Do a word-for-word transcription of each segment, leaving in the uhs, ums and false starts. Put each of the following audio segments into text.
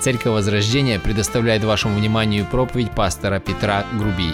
Церковь Возрождения предоставляет вашему вниманию проповедь пастора Петра Грубий.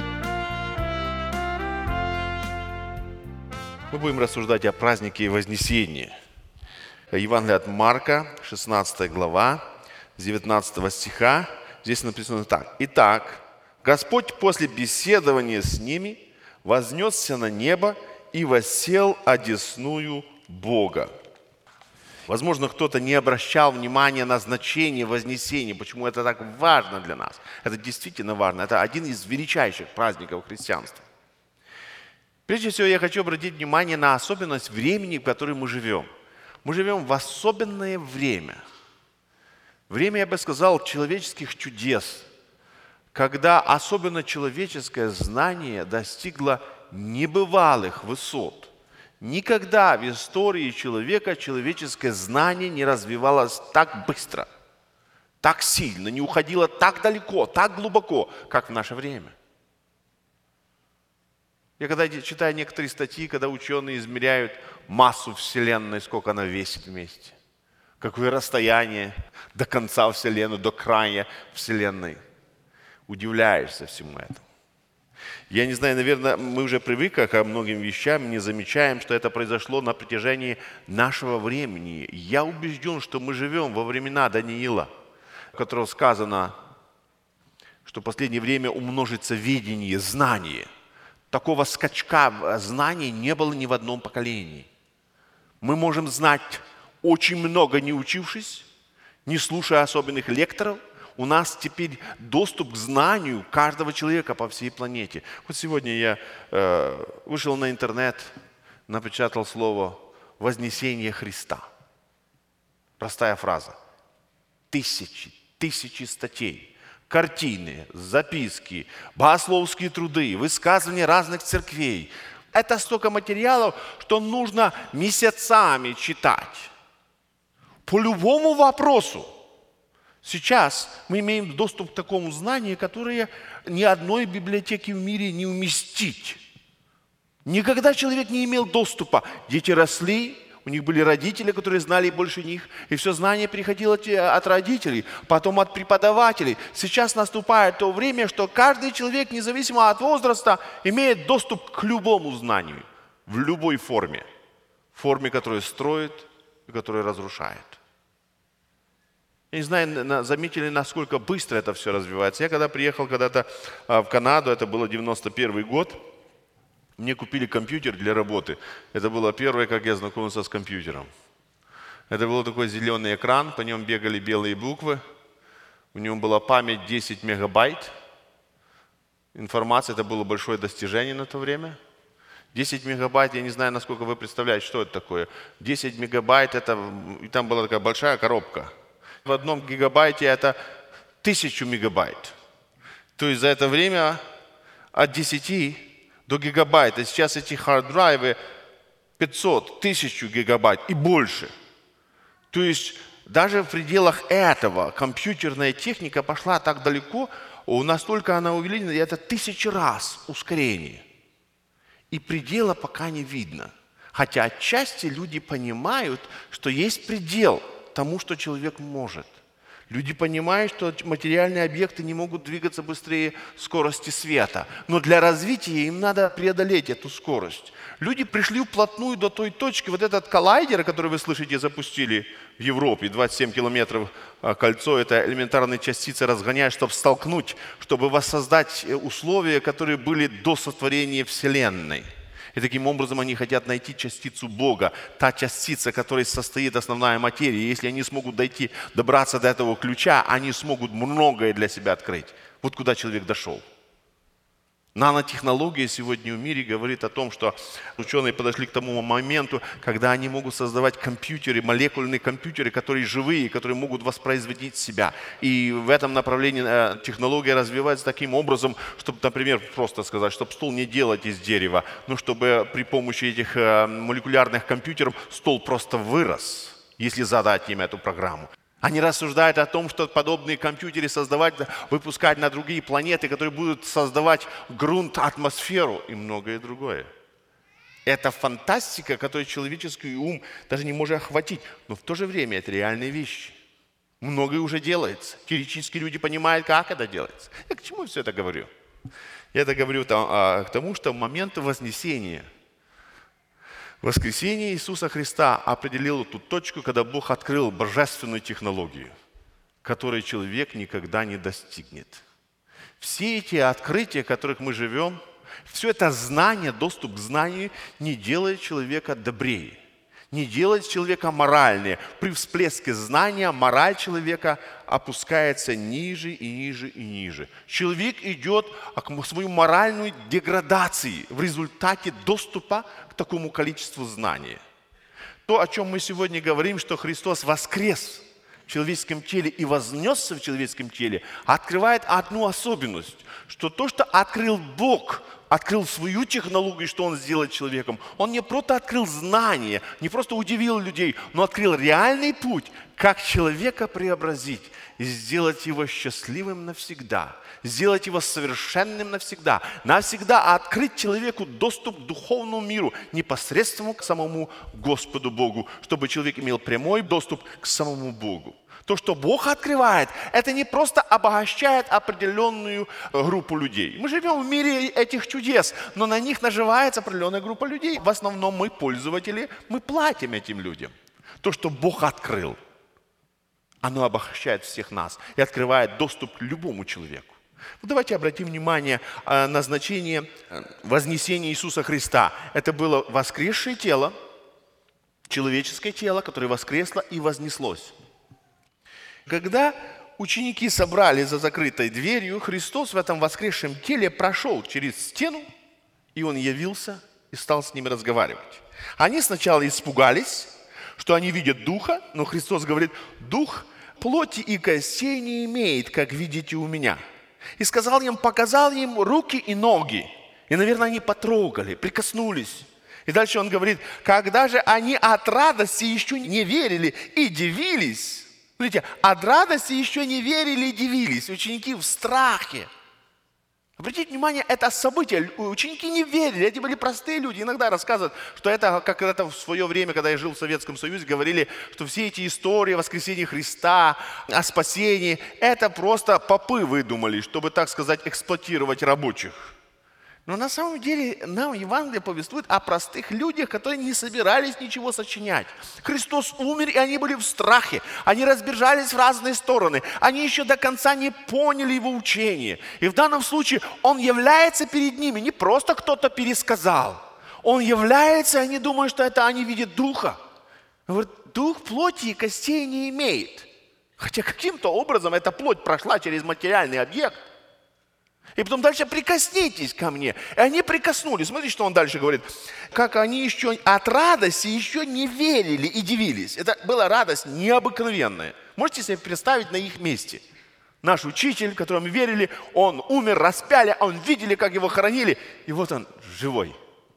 Мы будем рассуждать о празднике Вознесения. Евангелие от Марка, шестнадцатая глава, с девятнадцатого стиха. Здесь написано так. «Итак, Господь после беседования с ними вознесся на небо и воссел одесную Бога». Возможно, кто-то не обращал внимания на значение Вознесения, почему это так важно для нас. Это действительно важно. Это один из величайших праздников христианства. Прежде всего, я хочу обратить внимание на особенность времени, в котором мы живем. Мы живем в особенное время. Время, я бы сказал, человеческих чудес, когда особенно человеческое знание достигло небывалых высот. Никогда в истории человека человеческое знание не развивалось так быстро, так сильно, не уходило так далеко, так глубоко, как в наше время. Я когда читаю некоторые статьи, когда ученые измеряют массу Вселенной, сколько она весит вместе, какое расстояние до конца Вселенной, до края Вселенной, удивляешься всему этому. Я не знаю, наверное, мы уже привыкли ко многим вещам, не замечаем, что это произошло на протяжении нашего времени. Я убежден, что мы живем во времена Даниила, в котором сказано, что в последнее время умножится видение, знание. Такого скачка знаний не было ни в одном поколении. Мы можем знать очень много, не учившись, не слушая особенных лекторов. У нас теперь доступ к знанию каждого человека по всей планете. Вот сегодня я э, вышел на интернет, напечатал слово «Вознесение Христа». Простая фраза. Тысячи, тысячи статей, картины, записки, богословские труды, высказывания разных церквей. Это столько материалов, что нужно месяцами читать. По любому вопросу. Сейчас мы имеем доступ к такому знанию, которое ни одной библиотеки в мире не уместить. Никогда человек не имел доступа. Дети росли, у них были родители, которые знали больше них, и все знание приходило от родителей, потом от преподавателей. Сейчас наступает то время, что каждый человек, независимо от возраста, имеет доступ к любому знанию, в любой форме. Форме, которая строит и которая разрушает. Я не знаю, заметили, насколько быстро это все развивается. Я когда приехал когда-то в Канаду, это было девяносто первый год, мне купили компьютер для работы. Это было первое, как я знакомился с компьютером. Это был такой зеленый экран, по нем бегали белые буквы. У него была память десять мегабайт. Информация, это было большое достижение на то время. десять мегабайт, я не знаю, насколько вы представляете, что это такое. десять мегабайт, это, и там была такая большая коробка. В одном гигабайте это тысячу мегабайт. То есть за это время от десяти до гигабайта. Сейчас эти хард-драйвы пятьсот, тысячу гигабайт и больше. То есть даже в пределах этого компьютерная техника пошла так далеко, настолько она увеличена, и это тысячи раз ускорение. И предела пока не видно. Хотя отчасти люди понимают, что есть предел тому, что человек может. Люди понимают, что материальные объекты не могут двигаться быстрее скорости света. Но для развития им надо преодолеть эту скорость. Люди пришли вплотную до той точки, вот этот коллайдер, который вы слышите, запустили в Европе, двадцать семь километров кольцо, это элементарные частицы разгоняют, чтобы столкнуть, чтобы воссоздать условия, которые были до сотворения Вселенной. И таким образом они хотят найти частицу Бога, та частица, которой состоит основная материя. И если они смогут дойти, добраться до этого ключа, они смогут многое для себя открыть. Вот куда человек дошел. Нанотехнология сегодня в мире говорит о том, что ученые подошли к тому моменту, когда они могут создавать компьютеры, молекульные компьютеры, которые живые, которые могут воспроизводить себя. И в этом направлении технология развивается таким образом, чтобы, например, просто сказать, чтобы стол не делать из дерева, но чтобы при помощи этих молекулярных компьютеров стол просто вырос, если задать им эту программу. Они рассуждают о том, что подобные компьютеры создавать, выпускать на другие планеты, которые будут создавать грунт, атмосферу и многое другое. Это фантастика, которую человеческий ум даже не может охватить. Но в то же время это реальные вещи. Многое уже делается. Теоретически люди понимают, как это делается. Я к чему все это говорю? Я это говорю к тому, что в момент вознесения, воскресения Иисуса Христа определил ту точку, когда Бог открыл божественную технологию, которой человек никогда не достигнет. Все эти открытия, в которых мы живем, все это знание, доступ к знанию не делает человека добрее, не делает человека моральнее. При всплеске знания мораль человека опускается ниже и ниже и ниже. Человек идет к своей моральной деградации в результате доступа к такому количеству знания. То, о чем мы сегодня говорим, что Христос воскрес в человеческом теле и вознесся в человеческом теле, открывает одну особенность, что то, что открыл Бог, открыл свою технологию, что Он сделает человеком, Он не просто открыл знания, не просто удивил людей, но открыл реальный путь, как человека преобразить и сделать его счастливым навсегда, сделать его совершенным навсегда, навсегда открыть человеку доступ к духовному миру, непосредственно к самому Господу Богу, чтобы человек имел прямой доступ к самому Богу. То, что Бог открывает, это не просто обогащает определенную группу людей. Мы живем в мире этих чудес, но на них наживается определенная группа людей. В основном мы пользователи, мы платим этим людям. То, что Бог открыл, оно обогащает всех нас и открывает доступ к любому человеку. Давайте обратим внимание на значение вознесения Иисуса Христа. Это было воскресшее тело, человеческое тело, которое воскресло и вознеслось. Когда ученики собрались за закрытой дверью, Христос в этом воскресшем теле прошел через стену, и Он явился и стал с ними разговаривать. Они сначала испугались, что они видят Духа, но Христос говорит: «Дух плоти и костей не имеет, как видите у меня». И сказал им, показал им руки и ноги. И, наверное, они потрогали, прикоснулись. И дальше Он говорит: когда же они от радости еще не верили и дивились, смотрите, от радости еще не верили и дивились. Ученики в страхе. Обратите внимание, это событие. Ученики не верили, эти были простые люди. Иногда рассказывают, что это, как когда-то в свое время, когда я жил в Советском Союзе, говорили, что все эти истории о воскресении Христа, о спасении, это просто попы выдумали, чтобы, так сказать, эксплуатировать рабочих. Но на самом деле нам Евангелие повествует о простых людях, которые не собирались ничего сочинять. Христос умер, и они были в страхе. Они разбежались в разные стороны. Они еще до конца не поняли Его учения. И в данном случае Он является перед ними. Не просто кто-то пересказал. Он является, и они думают, что это они видят Духа. Он говорит: дух плоти и костей не имеет. Хотя каким-то образом эта плоть прошла через материальный объект. И потом дальше: прикоснитесь ко мне. И они прикоснулись. Смотрите, что Он дальше говорит. Как они еще от радости еще не верили и дивились. Это была радость необыкновенная. Можете себе представить на их месте? Наш учитель, которому верили, он умер, распяли, а он видели, как его хоронили. И вот он живой.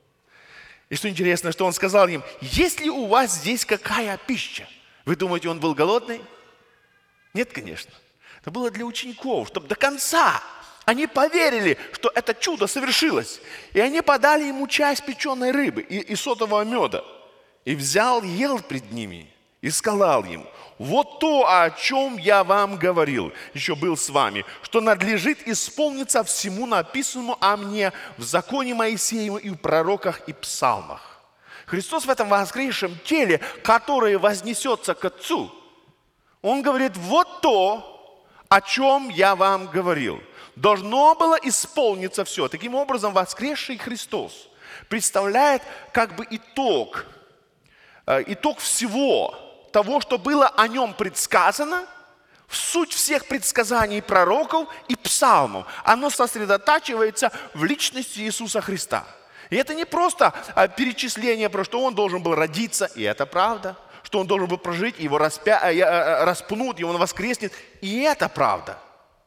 И что интересно, что Он сказал им: есть ли у вас здесь какая пища? Вы думаете, Он был голодный? Нет, конечно. Это было для учеников, чтобы до конца они поверили, что это чудо совершилось. И они подали Ему часть печеной рыбы и, и сотового меда. И взял, ел пред ними и сказал им: вот то, о чем я вам говорил, еще был с вами, что надлежит исполниться всему написанному о мне в законе Моисеевом и в пророках и псалмах. Христос в этом воскресшем теле, которое вознесется к Отцу, Он говорит: вот то, о чем я вам говорил. Должно было исполниться все. Таким образом, воскресший Христос представляет как бы итог, итог всего того, что было о Нем предсказано, суть всех предсказаний пророков и псалмов. Оно сосредотачивается в личности Иисуса Христа. И это не просто перечисление, про что Он должен был родиться, и это правда, что Он должен был прожить, его распя... распнут, и Он воскреснет, и это правда.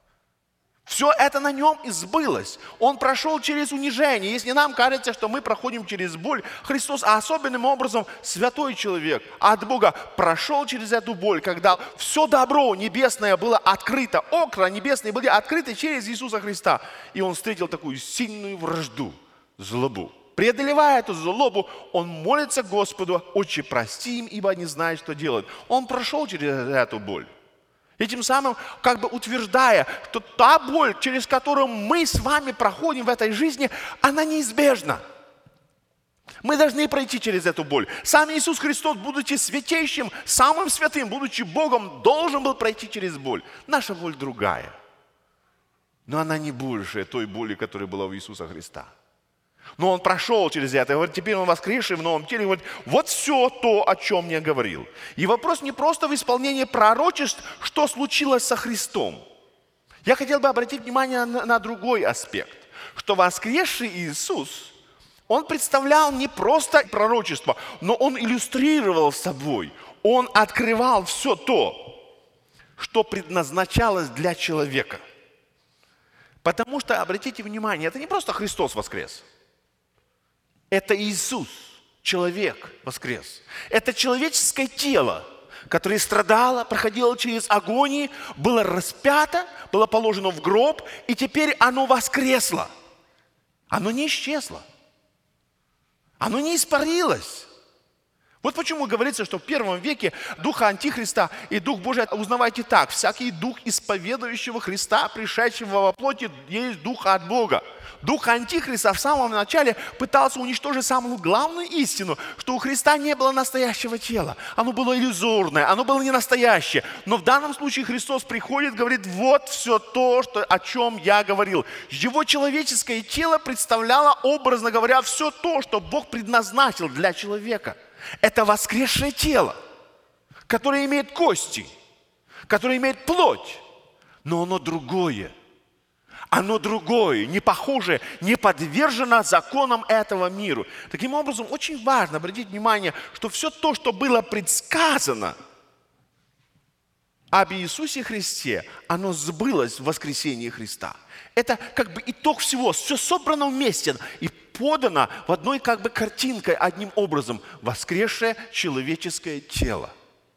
Все это на Нем и сбылось. Он прошел через унижение. Если нам кажется, что мы проходим через боль, Христос особенным образом, святой человек от Бога, прошел через эту боль, когда все добро небесное было открыто, окна небесные были открыты через Иисуса Христа. И Он встретил такую сильную вражду, злобу. Преодолевая эту злобу, Он молится Господу: «Отче, прости им, ибо они знают, что делают». Он прошел через эту боль. Этим самым как бы утверждая, что та боль, через которую мы с вами проходим в этой жизни, она неизбежна. Мы должны пройти через эту боль. Сам Иисус Христос, будучи святейшим, самым святым, будучи Богом, должен был пройти через боль. Наша боль другая. Но она не больше той боли, которая была у Иисуса Христа. Но Он прошел через это. И говорит, теперь Он воскресший в новом теле. И говорит, вот все то, о чем я говорил. И вопрос не просто в исполнении пророчеств, что случилось со Христом. Я хотел бы обратить внимание на, на другой аспект. Что воскресший Иисус, Он представлял не просто пророчество, но Он иллюстрировал собой. Он открывал все то, что предназначалось для человека. Потому что, обратите внимание, это не просто Христос воскрес. Это Иисус, человек, воскрес. Это человеческое тело, которое страдало, проходило через агонии, было распято, было положено в гроб, и теперь оно воскресло. Оно не исчезло. Оно не испарилось. Вот почему говорится, что в первом веке духа Антихриста и Дух Божий узнавайте так. Всякий дух исповедующего Христа, пришедшего во плоти, есть дух от Бога. Дух Антихриста в самом начале пытался уничтожить самую главную истину, что у Христа не было настоящего тела. Оно было иллюзорное, оно было не настоящее. Но в данном случае Христос приходит, говорит, вот все то, что, о чем я говорил. Его человеческое тело представляло, образно говоря, все то, что Бог предназначил для человека. Это воскресшее тело, которое имеет кости, которое имеет плоть, но оно другое. Оно другое, не похожее, не подвержено законам этого мира. Таким образом, очень важно обратить внимание, что все то, что было предсказано об Иисусе Христе, оно сбылось в воскресении Христа. Это как бы итог всего, все собрано вместе и подано в одной как бы картинкой, одним образом, воскресшее человеческое тело.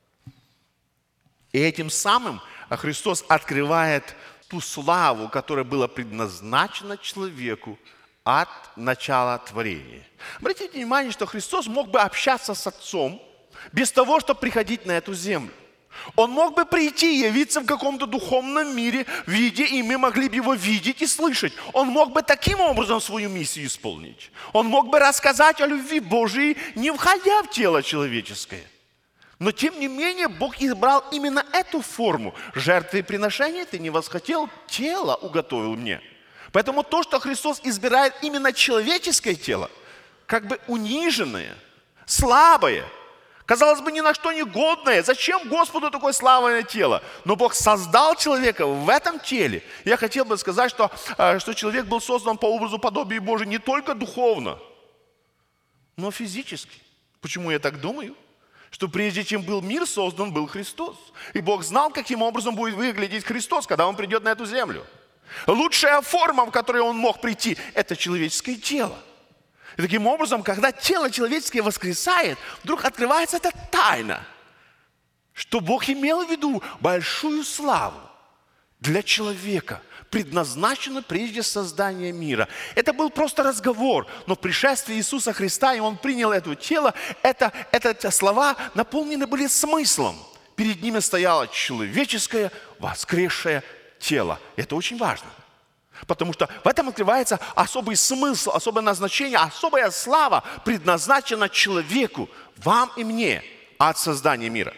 И этим самым Христос открывает ту славу, которая была предназначена человеку от начала творения. Обратите внимание, что Христос мог бы общаться с Отцом без того, чтобы приходить на эту землю. Он мог бы прийти и явиться в каком-то духовном мире в виде, и мы могли бы его видеть и слышать. Он мог бы таким образом свою миссию исполнить. Он мог бы рассказать о любви Божией, не входя в тело человеческое. Но тем не менее Бог избрал именно эту форму. Жертвы и приношения ты не восхотел, тело уготовил мне. Поэтому то, что Христос избирает именно человеческое тело, как бы униженное, слабое, казалось бы, ни на что не годное. Зачем Господу такое славное тело? Но Бог создал человека в этом теле. Я хотел бы сказать, что, что человек был создан по образу подобия Божия не только духовно, но физически. Почему я так думаю? Что прежде чем был мир создан, был Христос. И Бог знал, каким образом будет выглядеть Христос, когда Он придет на эту землю. Лучшая форма, в которой Он мог прийти, это человеческое тело. И таким образом, когда тело человеческое воскресает, вдруг открывается эта тайна, что Бог имел в виду большую славу для человека, предназначенную прежде создания мира. Это был просто разговор, но пришествие Иисуса Христа, и Он принял это тело, это, это слова наполнены были смыслом. Перед ними стояло человеческое воскресшее тело. Это очень важно. Потому что в этом открывается особый смысл, особое назначение, особая слава предназначена человеку, вам и мне от создания мира.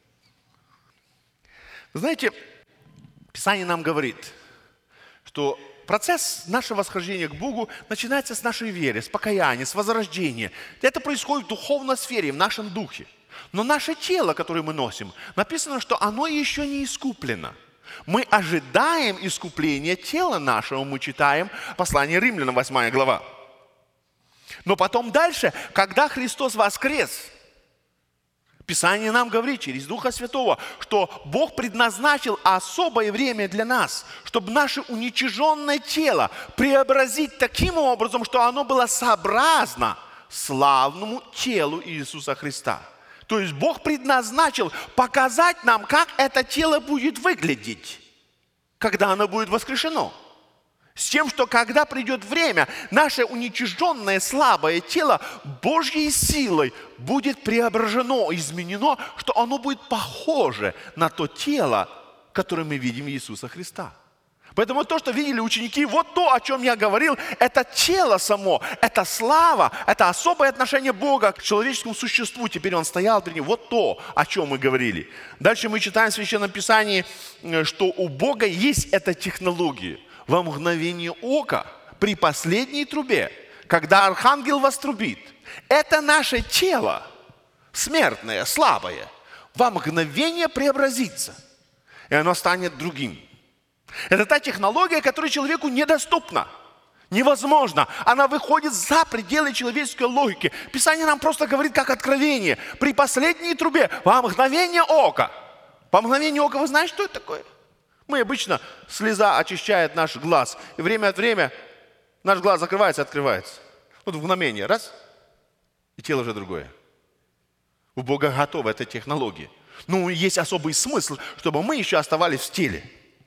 Вы знаете, Писание нам говорит, что процесс нашего восхождения к Богу начинается с нашей веры, с покаяния, с возрождения. Это происходит в духовной сфере, в нашем духе. Но наше тело, которое мы носим, написано, что оно еще не искуплено. Мы ожидаем искупления тела нашего, мы читаем послание Римлянам, восьмая глава. Но потом дальше, когда Христос воскрес, Писание нам говорит через Духа Святого, что Бог предназначил особое время для нас, чтобы наше уничиженное тело преобразить таким образом, что оно было сообразно славному телу Иисуса Христа. То есть Бог предназначил показать нам, как это тело будет выглядеть, когда оно будет воскрешено. С тем, что когда придет время, наше уничиженное слабое тело Божьей силой будет преображено, изменено, что оно будет похоже на то тело, которым мы видим Иисуса Христа. Поэтому то, что видели ученики, вот то, о чем я говорил, это тело само, это слава, это особое отношение Бога к человеческому существу. Теперь Он стоял перед ним. Вот то, о чем мы говорили. Дальше мы читаем в Священном Писании, что у Бога есть эта технология. Во мгновение ока, при последней трубе, когда архангел вострубит, это наше тело, смертное, слабое, во мгновение преобразится, и оно станет другим. Это та технология, которая человеку недоступна, невозможна. Она выходит за пределы человеческой логики. Писание нам просто говорит, как откровение. При последней трубе, во мгновение ока. По мгновению ока, вы знаете, что это такое? Мы обычно, слеза очищает наш глаз. И время от времени наш глаз закрывается и открывается. Вот в мгновение, раз, и тело уже другое. У Бога готова эта технология. Но есть особый смысл, чтобы мы еще оставались в теле.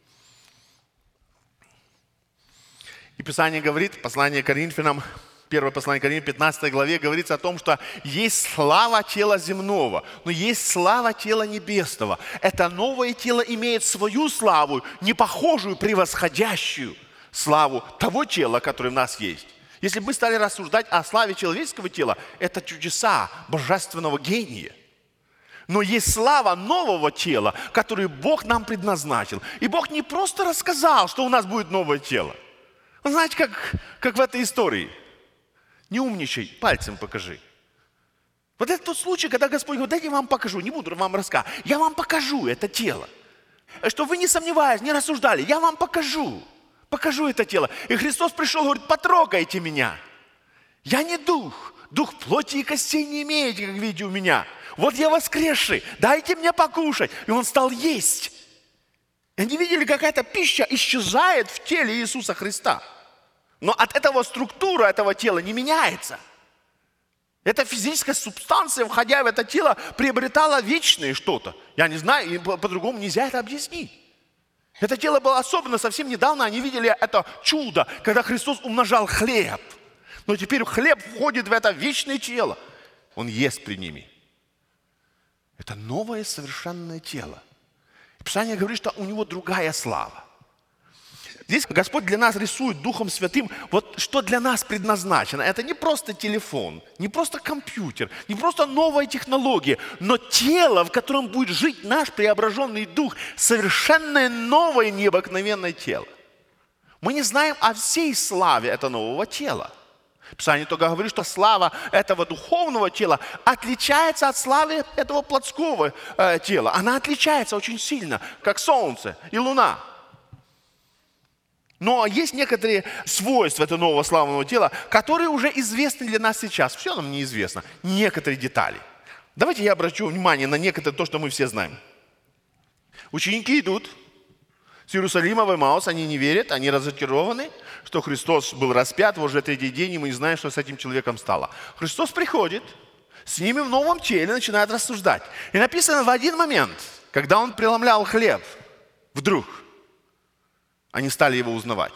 И Писание говорит, послание Коринфянам, первое послание Коринфянам, пятнадцатой главе, говорится о том, что есть слава тела земного, но есть слава тела небесного. Это новое тело имеет свою славу, не похожую, превосходящую славу того тела, которое у нас есть. Если бы мы стали рассуждать о славе человеческого тела, это чудеса божественного гения. Но есть слава нового тела, которую Бог нам предназначил. И Бог не просто рассказал, что у нас будет новое тело. Вы знаете, как, как в этой истории. Не умничай, пальцем покажи. Вот это тот случай, когда Господь говорит, дайте я вам покажу, не буду вам рассказывать. Я вам покажу это тело. Чтобы вы не сомневались, не рассуждали, я вам покажу. Покажу это тело. И Христос пришел и говорит, потрогайте меня. Я не дух. Дух плоти и костей не имеете, как видите у меня. Вот я воскресший, дайте мне покушать. И Он стал есть. И они видели, как эта пища исчезает в теле Иисуса Христа. Но от этого структура этого тела не меняется. Эта физическая субстанция, входя в это тело, приобретала вечное что-то. Я не знаю, и по-другому нельзя это объяснить. Это тело было особенно, совсем недавно они видели это чудо, когда Христос умножал хлеб. Но теперь хлеб входит в это вечное тело. Он ест при ними. Это новое совершенное тело. Писание говорит, что у него другая слава. Здесь Господь для нас рисует Духом Святым, вот что для нас предназначено. Это не просто телефон, не просто компьютер, не просто новая технология, но тело, в котором будет жить наш преображенный Дух, совершенно новое необыкновенное тело. Мы не знаем о всей славе этого нового тела. Писание только говорит, что слава этого духовного тела отличается от славы этого плотского э, тела. Она отличается очень сильно, как солнце и луна. Но есть некоторые свойства этого нового славного тела, которые уже известны для нас сейчас. Все нам неизвестно. Некоторые детали. Давайте я обращу внимание на некоторые, то, что мы все знаем. Ученики идут с Иерусалима в Эмаус, они не верят, они разочарованы, что Христос был распят, вот уже третий день, и мы не знаем, что с этим человеком стало. Христос приходит, с ними в новом теле начинает рассуждать. И написано в один момент, когда Он преломлял хлеб, вдруг они стали Его узнавать.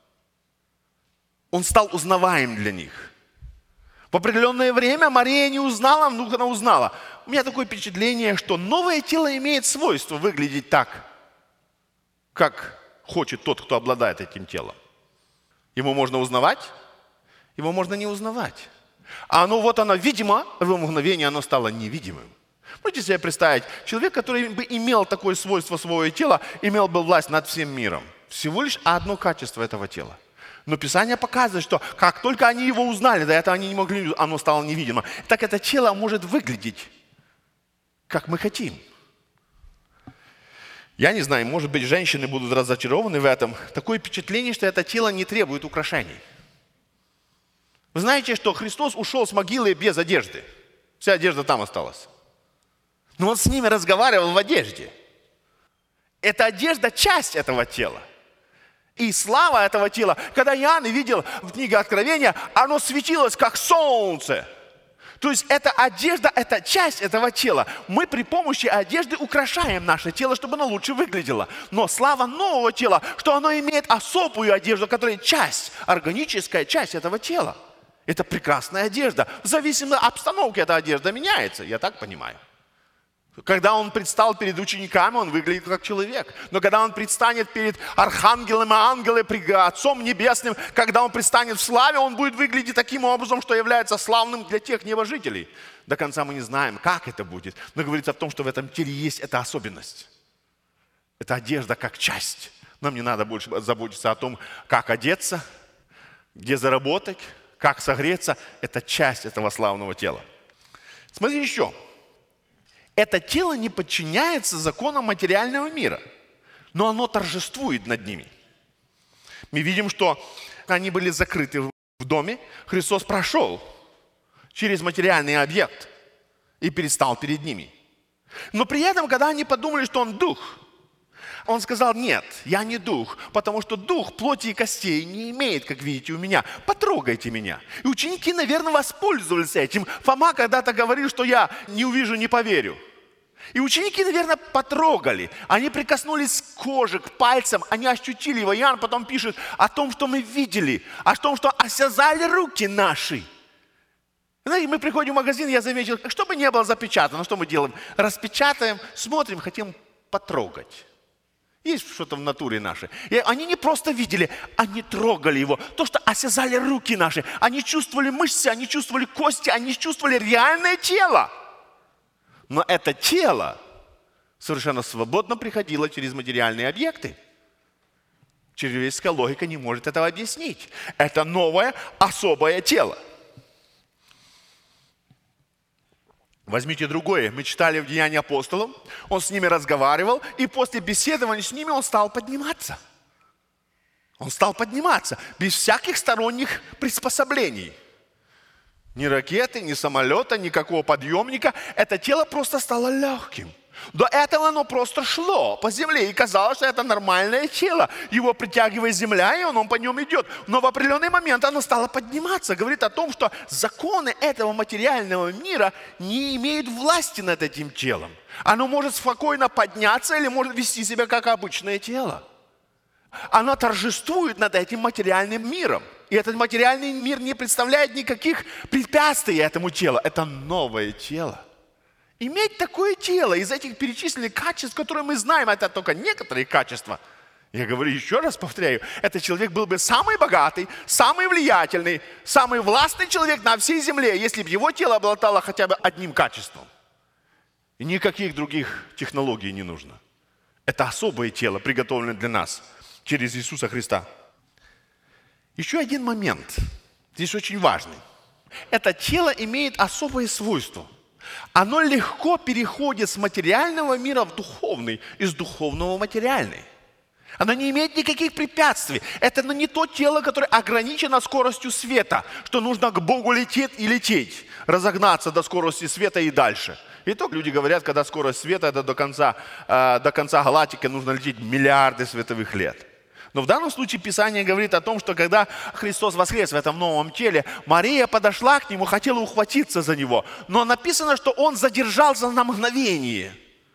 Он стал узнаваем для них. В определенное время Мария не узнала, ну, она узнала. У меня такое впечатление, что новое тело имеет свойство выглядеть так, как хочет тот, кто обладает этим телом. Его можно узнавать, его можно не узнавать. А оно вот оно видимо, в мгновение оно стало невидимым. Можете себе представить, человек, который бы имел такое свойство своего тела, имел бы власть над всем миром. Всего лишь одно качество этого тела. Но Писание показывает, что как только они его узнали, до этого они не могли, оно стало невидимо. Так это тело может выглядеть, как мы хотим. Я не знаю, может быть, женщины будут разочарованы в этом. Такое впечатление, что это тело не требует украшений. Вы знаете, что Христос ушел с могилы без одежды. Вся одежда там осталась. Но Он с ними разговаривал в одежде. Эта одежда – часть этого тела. И слава этого тела, когда Иоанн видел в книге Откровения, оно светилось, как солнце. То есть эта одежда – это часть этого тела. Мы при помощи одежды украшаем наше тело, чтобы оно лучше выглядело. Но слава нового тела, что оно имеет особую одежду, которая часть, органическая часть этого тела. Это прекрасная одежда. В зависимости от обстановки эта одежда меняется, я так понимаю. Когда он предстал перед учениками, он выглядит как человек. Но когда он предстанет перед архангелом и ангелом, пред Отцом Небесным, когда он предстанет в славе, он будет выглядеть таким образом, что является славным для тех небожителей. До конца мы не знаем, как это будет. Но говорится о том, что в этом теле есть эта особенность. Это одежда как часть. Нам не надо больше заботиться о том, как одеться, где заработать, как согреться. Это часть этого славного тела. Смотри еще. Это тело не подчиняется законам материального мира, но оно торжествует над ними. Мы видим, что они были закрыты в доме. Христос прошел через материальный объект и перестал перед ними. Но при этом, когда они подумали, что он дух, он сказал: нет, я не дух, потому что дух плоти и костей не имеет, как видите, у меня. Потрогайте меня. И ученики, наверное, воспользовались этим. Фома когда-то говорил, что я не увижу, не поверю. И ученики, наверное, потрогали. Они прикоснулись к коже, к пальцам, они ощутили его. Иоанн потом пишет о том, что мы видели, о том, что осязали руки наши. Знаете, мы приходим в магазин, я заметил, что бы не было запечатано, что мы делаем? Распечатаем, смотрим, хотим потрогать. Есть что-то в натуре нашей. И они не просто видели, они трогали его. То, что осязали руки наши. Они чувствовали мышцы, они чувствовали кости, они чувствовали реальное тело. Но это тело совершенно свободно приходило через материальные объекты. Человеческая логика не может этого объяснить. Это новое, особое тело. Возьмите другое. Мы читали в Деянии апостолов. Он с ними разговаривал, и после беседования с ними он стал подниматься. Он стал подниматься без всяких сторонних приспособлений. Ни ракеты, ни самолета, никакого подъемника. Это тело просто стало легким. До этого оно просто шло по земле. И казалось, что это нормальное тело. Его притягивает земля, и он по нем идет. Но в определенный момент оно стало подниматься. Говорит о том, что законы этого материального мира не имеют власти над этим телом. Оно может спокойно подняться или может вести себя как обычное тело. Оно торжествует над этим материальным миром. И этот материальный мир не представляет никаких препятствий этому телу. Это новое тело. Иметь такое тело из этих перечисленных качеств, которые мы знаем, это только некоторые качества. Я говорю, еще раз повторяю, этот человек был бы самый богатый, самый влиятельный, самый властный человек на всей земле, если бы его тело обладало хотя бы одним качеством. И никаких других технологий не нужно. Это особое тело, приготовленное для нас через Иисуса Христа. Еще один момент, здесь очень важный. Это тело имеет особое свойство. Оно легко переходит с материального мира в духовный, из духовного в материальный. Оно не имеет никаких препятствий. Это не то тело, которое ограничено скоростью света, что нужно к Богу лететь и лететь, разогнаться до скорости света и дальше. И то люди говорят, когда скорость света, это до конца, э, до конца галактики нужно лететь миллиарды световых лет. Но в данном случае Писание говорит о том, что когда Христос воскрес в этом новом теле, Мария подошла к Нему, хотела ухватиться за Него. Но написано, что Он задержался на мгновение.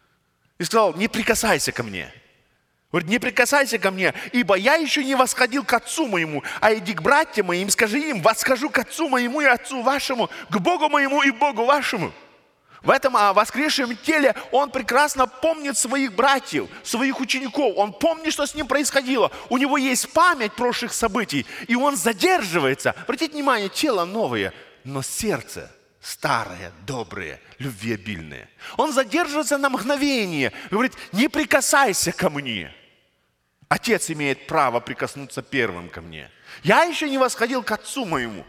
И сказал: не прикасайся ко мне. Говорит: не прикасайся ко мне, ибо я еще не восходил к Отцу моему, а иди к братьям моим, скажи им: восхожу к Отцу моему и Отцу вашему, к Богу моему и Богу вашему. В этом воскресшем теле он прекрасно помнит своих братьев, своих учеников. Он помнит, что с ним происходило. У него есть память прошлых событий, и он задерживается. Обратите внимание, тело новое, но сердце старое, доброе, любвеобильное. Он задерживается на мгновение. Говорит: не прикасайся ко мне. Отец имеет право прикоснуться первым ко мне. Я еще не восходил к Отцу моему.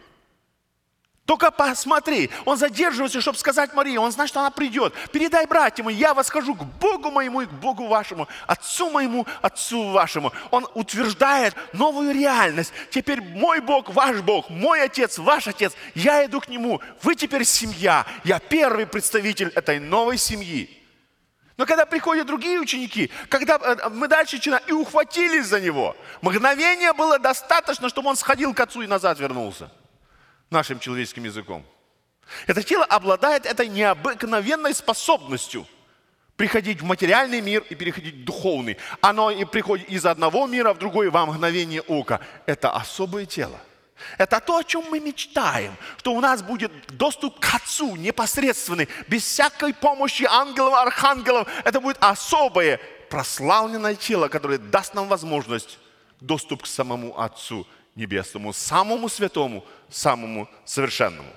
Только посмотри, он задерживается, чтобы сказать Марии, он знает, что она придет. Передай братьям, я восхожу к Богу моему и к Богу вашему, Отцу моему, Отцу вашему. Он утверждает новую реальность. Теперь мой Бог, ваш Бог, мой Отец, ваш Отец, я иду к Нему. Вы теперь семья, я первый представитель этой новой семьи. Но когда приходят другие ученики, когда мы дальше читаем, и ухватились за Него, мгновение было достаточно, чтобы он сходил к Отцу и назад вернулся. Нашим человеческим языком. Это тело обладает этой необыкновенной способностью приходить в материальный мир и переходить в духовный. Оно и приходит из одного мира в другой во мгновение ока. Это особое тело. Это то, о чем мы мечтаем, что у нас будет доступ к Отцу непосредственный, без всякой помощи ангелов, архангелов. Это будет особое, прославленное тело, которое даст нам возможность доступ к самому Отцу Небесному, самому святому, самому совершенному.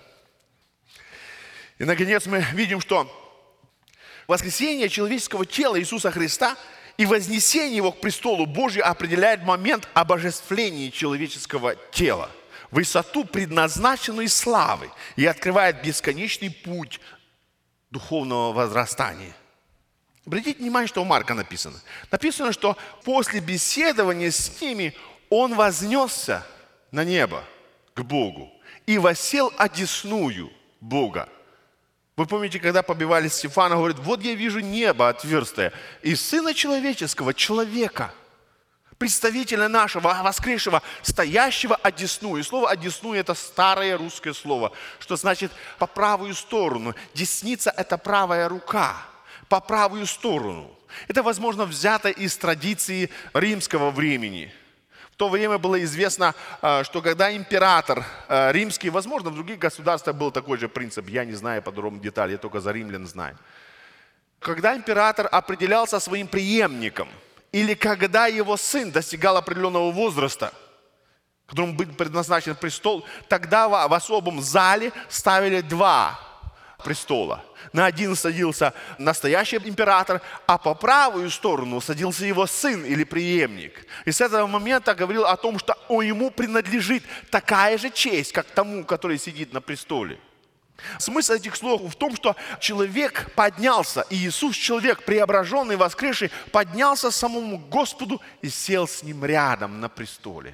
И, наконец, мы видим, что воскресение человеческого тела Иисуса Христа и вознесение Его к престолу Божию определяет момент обожествления человеческого тела, высоту предназначенной славы, и открывает бесконечный путь духовного возрастания. Обратите внимание, что у Марка написано. Написано, что после беседования с ними он вознесся на небо к Богу и воссел одесную Бога. Вы помните, когда побивали Стефана, говорит, вот я вижу небо отверстое, и Сына Человеческого, человека, представителя нашего, воскресшего, стоящего одесную. И слово одесную – это старое русское слово, что значит по правую сторону. Десница – это правая рука, по правую сторону. Это, возможно, взято из традиции римского времени. В то время было известно, что когда император римский, возможно, в других государствах был такой же принцип, я не знаю подробно детали, я только за римлян знаю. Когда император определялся своим преемником, или когда его сын достигал определенного возраста, которому был предназначен престол, тогда в особом зале ставили два престола. На один садился настоящий император, а по правую сторону садился его сын или преемник. И с этого момента говорил о том, что ему принадлежит такая же честь, как тому, который сидит на престоле. Смысл этих слов в том, что человек поднялся, и Иисус, человек, преображенный, воскресший, поднялся к самому Господу и сел с Ним рядом на престоле.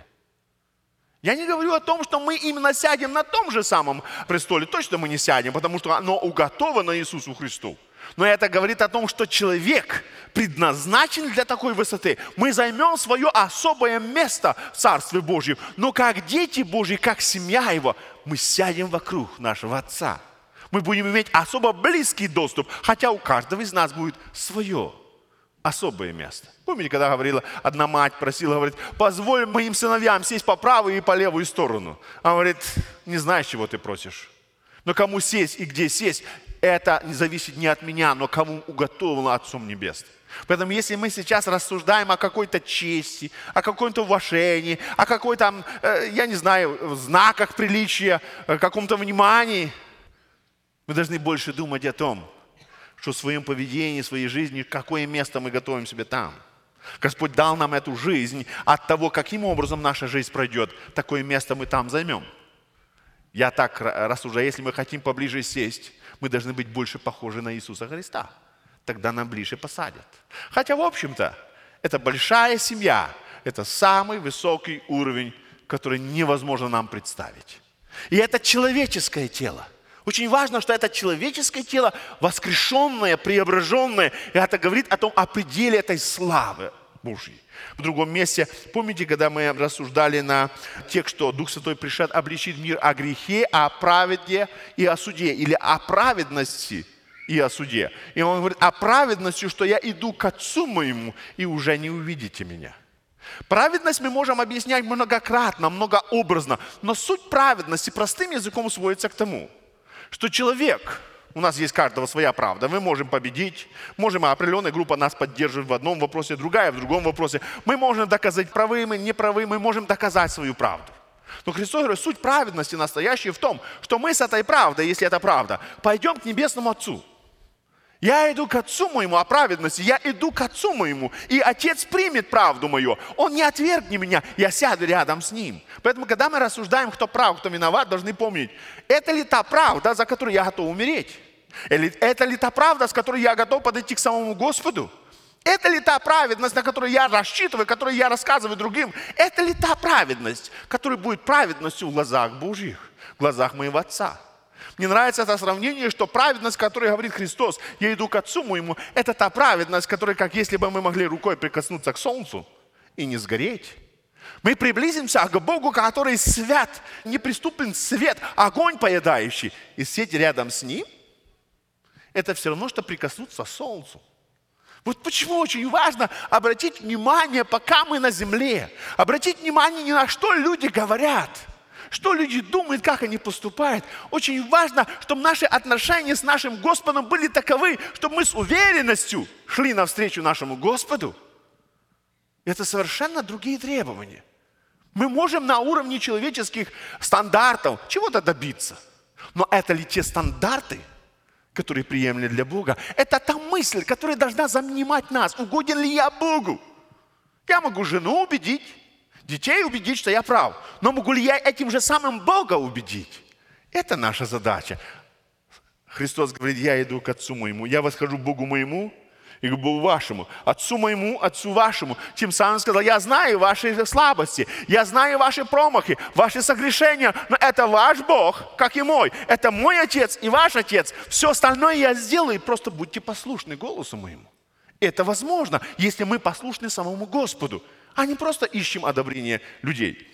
Я не говорю о том, что мы именно сядем на том же самом престоле. Точно мы не сядем, потому что оно уготовано Иисусу Христу. Но это говорит о том, что человек предназначен для такой высоты. Мы займем свое особое место в Царстве Божьем. Но как дети Божьи, как семья Его, мы сядем вокруг нашего Отца. Мы будем иметь особо близкий доступ, хотя у каждого из нас будет свое особое место. Помните, когда говорила, одна мать просила, говорит, позволь моим сыновьям сесть по правую и по левую сторону. Она говорит, не знаешь, чего ты просишь. Но кому сесть и где сесть, это не зависит не от меня, но кому уготовано Отцом Небесным. Поэтому если мы сейчас рассуждаем о какой-то чести, о каком-то уважении, о какой-то, я не знаю, знаках приличия, о каком-то внимании, мы должны больше думать о том, что в своем поведении, в своей жизни, какое место мы готовим себе там. Господь дал нам эту жизнь, от того, каким образом наша жизнь пройдет, такое место мы там займем. Я так рассуждаю, если мы хотим поближе сесть, мы должны быть больше похожи на Иисуса Христа. Тогда нам ближе посадят. Хотя, в общем-то, это большая семья, это самый высокий уровень, который невозможно нам представить. И это человеческое тело. Очень важно, что это человеческое тело, воскрешенное, преображенное, и это говорит о том, о пределе этой славы Божьей. В другом месте, помните, когда мы рассуждали на текст, что Дух Святой пришел обличить мир о грехе, о правде и о суде, или о праведности и о суде. И он говорит, о праведности, что я иду к Отцу моему, и уже не увидите меня. Праведность мы можем объяснять многократно, многообразно, но суть праведности простым языком сводится к тому, что человек, у нас есть каждого своя правда, мы можем победить, можем, определенная группа нас поддерживает в одном вопросе, другая в другом вопросе. Мы можем доказать, правы мы, неправы, мы можем доказать свою правду. Но Христос говорит, суть праведности настоящая в том, что мы с этой правдой, если это правда, пойдем к Небесному Отцу. Я иду к Отцу моему о праведности, я иду к Отцу моему, и Отец примет правду мою. Он не отвергнет меня, я сяду рядом с Ним. Поэтому, когда мы рассуждаем, кто прав, кто виноват, должны помнить, это ли та правда, за которую я готов умереть? Или это ли та правда, с которой я готов подойти к самому Господу? Это ли та праведность, на которую я рассчитываю, которую я рассказываю другим? Это ли та праведность, которая будет праведностью в глазах Божьих, в глазах моего Отца? Мне нравится это сравнение, что праведность, о которой говорит Христос, я иду к Отцу моему, это та праведность, которая, как если бы мы могли рукой прикоснуться к солнцу и не сгореть. Мы приблизимся к Богу, который свят, неприступен свет, огонь поедающий, и сидеть рядом с Ним, это все равно, что прикоснуться к солнцу. Вот почему очень важно обратить внимание, пока мы на земле, обратить внимание не на что люди говорят, Что люди думают, как они поступают. Очень важно, чтобы наши отношения с нашим Господом были таковы, чтобы мы с уверенностью шли навстречу нашему Господу. Это совершенно другие требования. Мы можем на уровне человеческих стандартов чего-то добиться. Но это ли те стандарты, которые приемлемы для Бога? Это та мысль, которая должна занимать нас. Угоден ли я Богу? Я могу жену убедить, детей убедить, что я прав. Но могу ли я этим же самым Бога убедить? Это наша задача. Христос говорит, я иду к Отцу моему, я восхожу к Богу моему и к Богу вашему, Отцу моему, Отцу вашему. Тем самым сказал, я знаю ваши слабости, я знаю ваши промахи, ваши согрешения, но это ваш Бог, как и мой. Это мой Отец и ваш Отец. Все остальное я сделаю, просто будьте послушны голосу моему. Это возможно, если мы послушны самому Господу, а не просто ищем одобрение людей.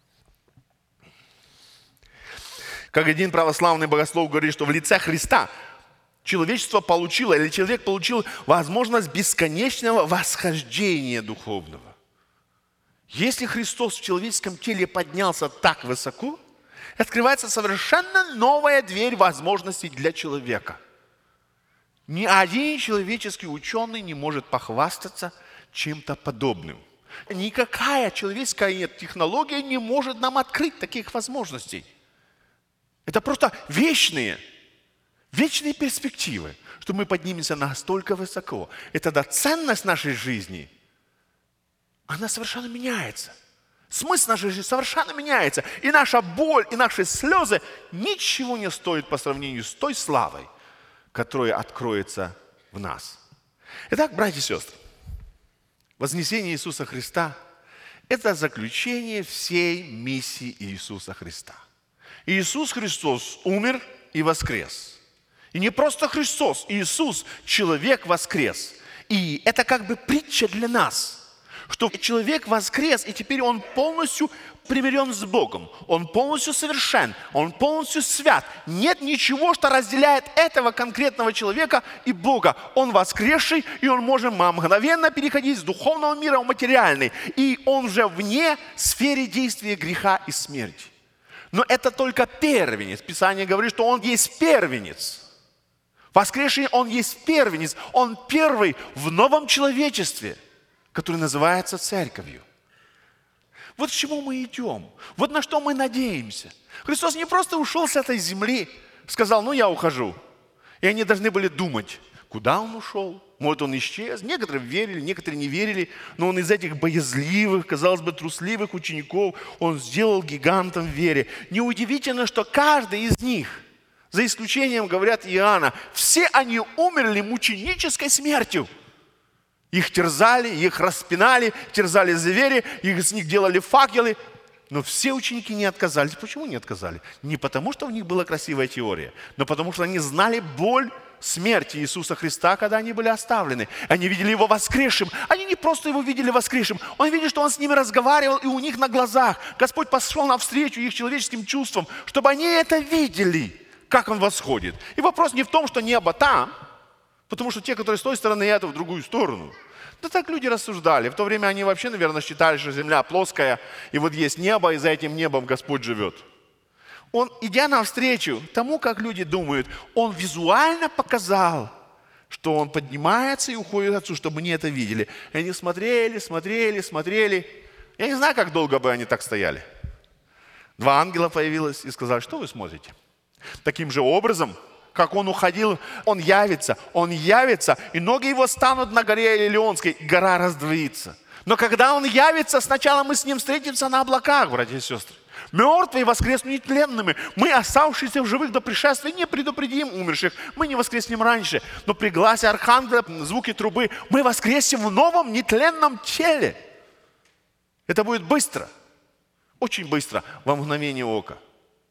Как один православный богослов говорит, что в лице Христа человечество получило, или человек получил возможность бесконечного восхождения духовного. Если Христос в человеческом теле поднялся так высоко, открывается совершенно новая дверь возможностей для человека. Ни один человеческий ученый не может похвастаться чем-то подобным. Никакая человеческая технология не может нам открыть таких возможностей. Это просто вечные, вечные перспективы, что мы поднимемся настолько высоко. И тогда ценность нашей жизни, она совершенно меняется. Смысл нашей жизни совершенно меняется. И наша боль, и наши слезы ничего не стоят по сравнению с той славой, которая откроется в нас. Итак, братья и сестры, вознесение Иисуса Христа – это заключение всей миссии Иисуса Христа. Иисус Христос умер и воскрес. И не просто Христос, Иисус, человек, воскрес. И это как бы притча для нас, что человек воскрес, и теперь он полностью примирен с Богом. Он полностью совершен, он полностью свят. Нет ничего, что разделяет этого конкретного человека и Бога. Он воскресший, и он может мгновенно переходить с духовного мира в материальный. И он уже вне сферы действия греха и смерти. Но это только первенец. Писание говорит, что он есть первенец. Воскресший он есть первенец. Он первый в новом человечестве, который называется церковью. Вот к чему мы идем. Вот на что мы надеемся. Христос не просто ушел с этой земли, сказал, ну я ухожу. И они должны были думать, куда он ушел. Может, он исчез. Некоторые верили, некоторые не верили. Но он из этих боязливых, казалось бы, трусливых учеников, он сделал гигантом в вере. Неудивительно, что каждый из них, за исключением, говорят, Иоанна, все они умерли мученической смертью. Их терзали, их распинали, терзали звери, их с них делали факелы. Но все ученики не отказались. Почему не отказали? Не потому, что у них была красивая теория, но потому, что они знали боль смерти Иисуса Христа, когда они были оставлены. Они видели Его воскресшим. Они не просто Его видели воскресшим. Он видел, что Он с ними разговаривал, и у них на глазах. Господь пошел навстречу их человеческим чувствам, чтобы они это видели, как Он восходит. И вопрос не в том, что небо там, потому что те, которые с той стороны, это в другую сторону. Да так люди рассуждали. В то время они вообще, наверное, считали, что земля плоская, и вот есть небо, и за этим небом Господь живет. Он, идя навстречу тому, как люди думают, он визуально показал, что он поднимается и уходит к Отцу, чтобы они это видели. И они смотрели, смотрели, смотрели. Я не знаю, как долго бы они так стояли. Два ангела появилось и сказали, что вы смотрите? Таким же образом, как он уходил, он явится, он явится, и ноги его станут на горе Илионской, гора раздвоится. Но когда он явится, сначала мы с ним встретимся на облаках, братья и сестры. Мертвые воскреснут нетленными. Мы, оставшиеся в живых до пришествия, не предупредим умерших. Мы не воскреснем раньше. Но при гласе архангела, звуке трубы, мы воскреснем в новом нетленном теле. Это будет быстро. Очень быстро, во мгновение ока.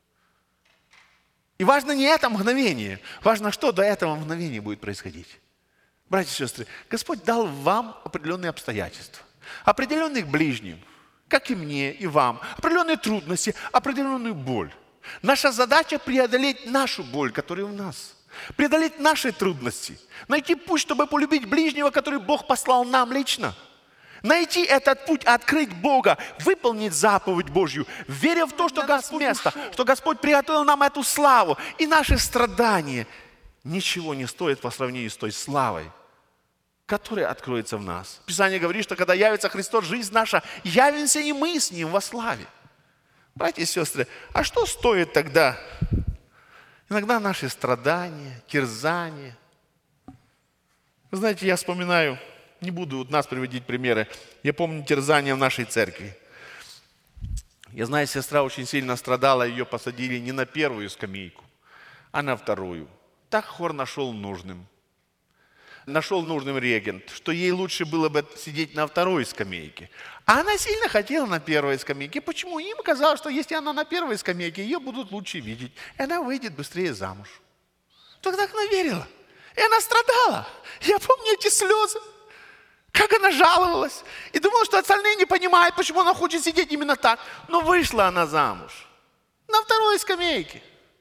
И важно не это мгновение. Важно, что до этого мгновения будет происходить. Братья и сестры, Господь дал вам определенные обстоятельства. Определенных ближних. Как и мне, и вам. Определенные трудности, определенную боль. Наша задача преодолеть нашу боль, которая у нас. Преодолеть наши трудности. Найти путь, чтобы полюбить ближнего, который Бог послал нам лично. Найти этот путь, открыть Бога, выполнить заповедь Божью, веря в то, что Господь место, что Господь приготовил нам эту славу. И наши страдания ничего не стоят по сравнению с той славой, которая откроется в нас. Писание говорит, что когда явится Христос, жизнь наша, явимся и мы с Ним во славе. Братья и сестры, а что стоит тогда? Иногда наши страдания, терзания. Вы знаете, я вспоминаю, не буду вот нас приводить примеры, я помню терзания в нашей церкви. Я знаю, сестра очень сильно страдала, ее посадили не на первую скамейку, а на вторую. Так хор нашел нужным. Нашел нужным регент, что ей лучше было бы сидеть на второй скамейке. А она сильно хотела на первой скамейке. Почему? Им казалось, что если она на первой скамейке, ее будут лучше видеть. И она выйдет быстрее замуж. Тогда она верила. И она страдала. Я помню эти слезы. Как она жаловалась. И думала, что остальные не понимают, почему она хочет сидеть именно так. Но вышла она замуж. На второй скамейке.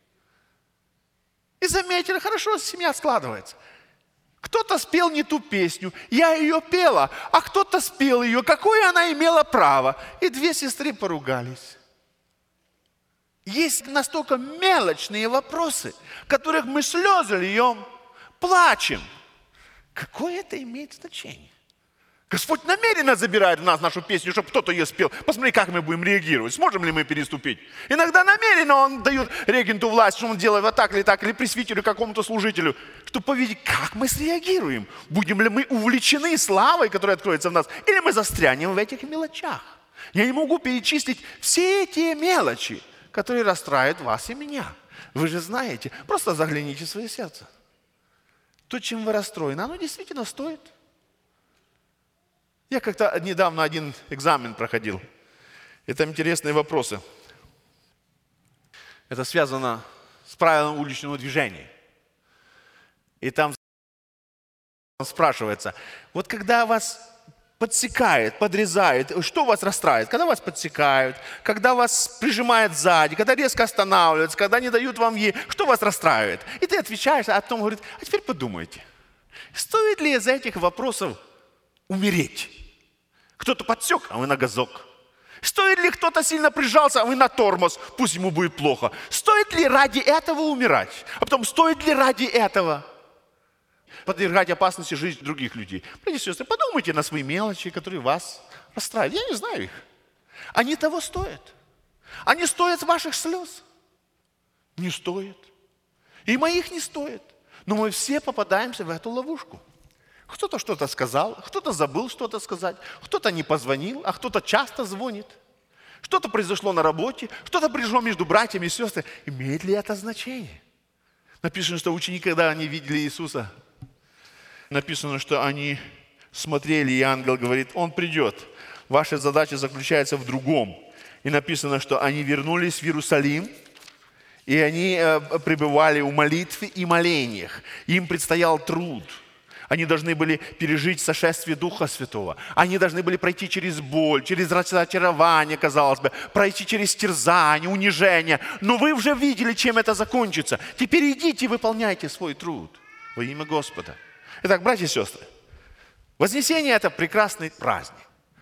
И заметили, хорошо семья складывается. Кто-то спел не ту песню, я ее пела, а кто-то спел ее, какое она имела право. И две сестры поругались. Есть настолько мелочные вопросы, которых мы слезы льем, плачем. Какое это имеет значение? Господь намеренно забирает в нас нашу песню, чтобы кто-то ее спел. Посмотри, как мы будем реагировать. Сможем ли мы переступить? Иногда намеренно он дает регенту власть, что он делает вот так или так, или пресвитеру, какому-то служителю, чтобы повидеть, как мы среагируем. Будем ли мы увлечены славой, которая откроется в нас, или мы застрянем в этих мелочах. Я не могу перечислить все эти мелочи, которые расстраивают вас и меня. Вы же знаете, просто загляните в свое сердце. То, чем вы расстроены, оно действительно стоит. Я как-то недавно один экзамен проходил. И там интересные вопросы. Это связано с правилом уличного движения. И там спрашивается, вот когда вас подсекают, подрезают, что вас расстраивает? Когда вас подсекают, когда вас прижимают сзади, когда резко останавливаются, когда не дают вам ей, что вас расстраивает? И ты отвечаешь, а потом говорит, а теперь подумайте, стоит ли из этих вопросов умереть? Кто-то подсек, а вы на газок. Стоит ли кто-то сильно прижался, а вы на тормоз, пусть ему будет плохо. Стоит ли ради этого умирать? А потом, стоит ли ради этого подвергать опасности жизнь других людей? Братья и сестры, подумайте на свои мелочи, которые вас расстраивают. Я не знаю их. Они того стоят. Они стоят ваших слез. Не стоят. И моих не стоят. Но мы все попадаемся в эту ловушку. Кто-то что-то сказал, кто-то забыл что-то сказать, кто-то не позвонил, а кто-то часто звонит. Что-то произошло на работе, что-то произошло между братьями и сестрами. Имеет ли это значение? Написано, что ученики, когда они видели Иисуса, написано, что они смотрели, и ангел говорит, Он придет. Ваша задача заключается в другом. И написано, что они вернулись в Иерусалим, и они э, пребывали в молитве и молениях. Им предстоял труд. Они должны были пережить сошествие Духа Святого. Они должны были пройти через боль, через разочарование, казалось бы, пройти через терзание, унижение. Но вы уже видели, чем это закончится. Теперь идите и выполняйте свой труд во имя Господа. Итак, братья и сестры, Вознесение – это прекрасный праздник.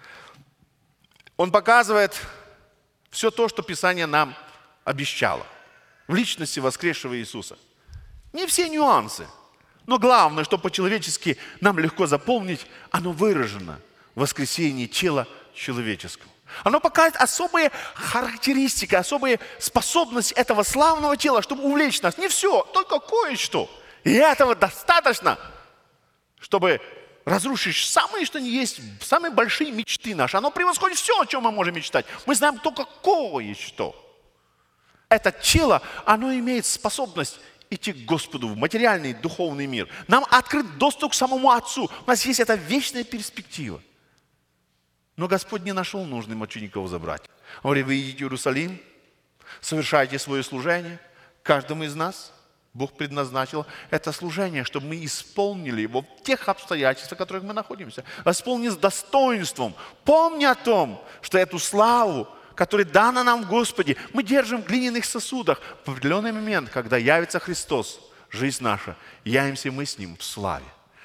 Он показывает все то, что Писание нам обещало в личности воскресшего Иисуса. Не все нюансы. Но главное, что по-человечески нам легко запомнить, оно выражено в воскресении тела человеческого. Оно показывает особые характеристики, особые способности этого славного тела, чтобы увлечь нас. Не все, только кое-что. И этого достаточно, чтобы разрушить самые, что ни есть, самые большие мечты наши. Оно превосходит все, о чем мы можем мечтать. Мы знаем только кое-что. Это тело, оно имеет способность идти к Господу в материальный, духовный мир. Нам открыт доступ к самому Отцу. У нас есть эта вечная перспектива. Но Господь не нашел нужным учеников забрать. Он говорит, вы идите в Иерусалим, совершайте свое служение. Каждому из нас Бог предназначил это служение, чтобы мы исполнили его в тех обстоятельствах, в которых мы находимся. Исполнили с достоинством. Помни о том, что эту славу, которая дана нам в Господе, мы держим в глиняных сосудах. В определенный момент, когда явится Христос, жизнь наша, явимся мы с Ним в славе.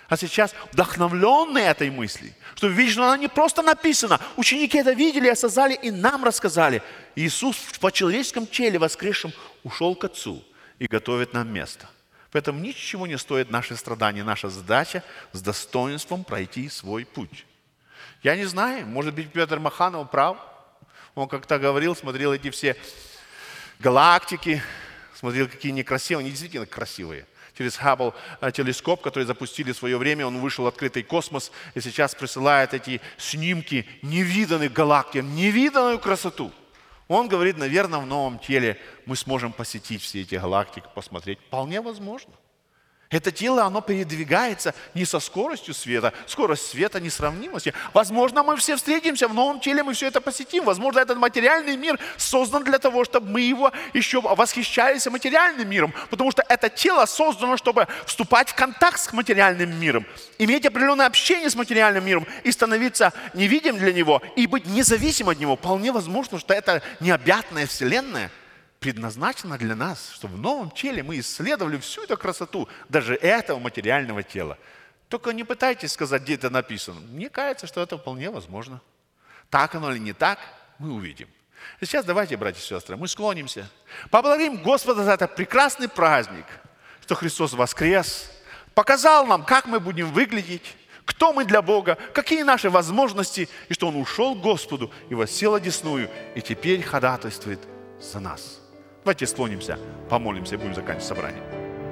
А сейчас, вдохновленные этой мыслью, чтобы видеть, что она не просто написана. Ученики это видели, осознали и нам рассказали. Иисус по человеческом теле воскресшем ушел к Отцу и готовит нам место. Поэтому ничего не стоит наши страдания. Наша задача с достоинством пройти свой путь. Я не знаю, может быть, Петр Маханов прав. Он как-то говорил, смотрел эти все галактики, смотрел, какие некрасивые, они действительно красивые. Через Хаббл телескоп, который запустили в свое время, он вышел в открытый космос и сейчас присылает эти снимки невиданных галактик, невиданную красоту. Он говорит, наверное, в новом теле мы сможем посетить все эти галактики, посмотреть. Вполне возможно. Это тело, оно передвигается не со скоростью света. Скорость света несравнима с тем. Возможно, мы все встретимся в новом теле, мы все это посетим. Возможно, этот материальный мир создан для того, чтобы мы его еще восхищались материальным миром. Потому что это тело создано, чтобы вступать в контакт с материальным миром, иметь определенное общение с материальным миром и становиться невидим для него, и быть независимым от него. Вполне возможно, что это необъятная вселенная предназначена для нас, чтобы в новом теле мы исследовали всю эту красоту, даже этого материального тела. Только не пытайтесь сказать, где это написано. Мне кажется, что это вполне возможно. Так оно или не так, мы увидим. Сейчас давайте, братья и сестры, мы склонимся. Поблагодарим Господа за этот прекрасный праздник, что Христос воскрес, показал нам, как мы будем выглядеть, кто мы для Бога, какие наши возможности, и что Он ушел к Господу и воссел одесную, и теперь ходатайствует за нас. Давайте склонимся, помолимся и будем заканчивать собрание.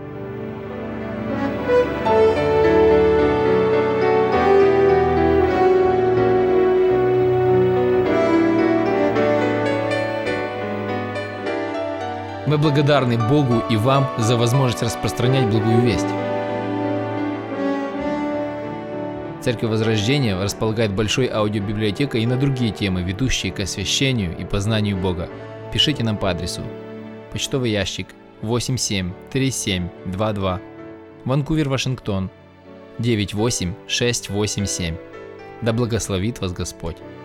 Мы благодарны Богу и вам за возможность распространять благую весть. Церковь Возрождения располагает большой аудиобиблиотекой и на другие темы, ведущие к освящению и познанию Бога. Пишите нам по адресу: почтовый ящик восемь семь три семь два два, Ванкувер, Вашингтон девять восемь шесть восемь семь. Да благословит вас Господь!